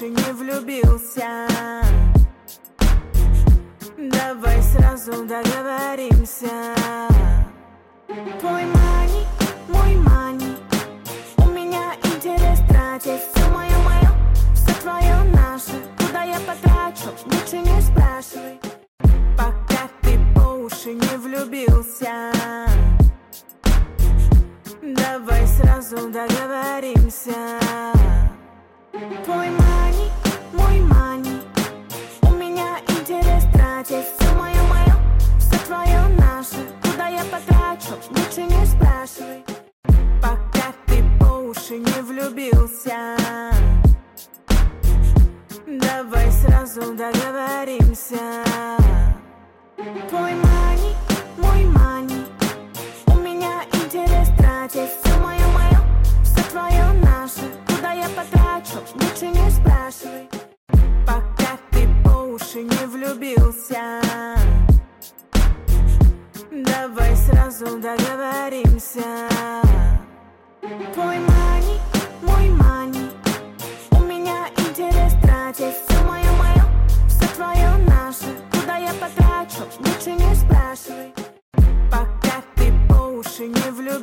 уши не влюбился. Давай сразу договоримся. Твой мани, мой мани, у меня интерес тратить. Все мое, все твое наше. Куда я потрачу, лучше не спрашивай. Пока ты по уши не влюбился. Давай сразу договоримся. Твой мани, мой мани, у меня интерес тратить. Все мое, все твое наше. Куда я потрачу, лучше не спрашивай. Пока ты по уши не влюбился. Давай сразу договоримся. Твой мани, мой мани, у меня интерес тратить. Все мое, все твое наше. Куда я потрачу, лучше не спрашивай. Пока ты по уши не влюбился. Давай сразу договоримся.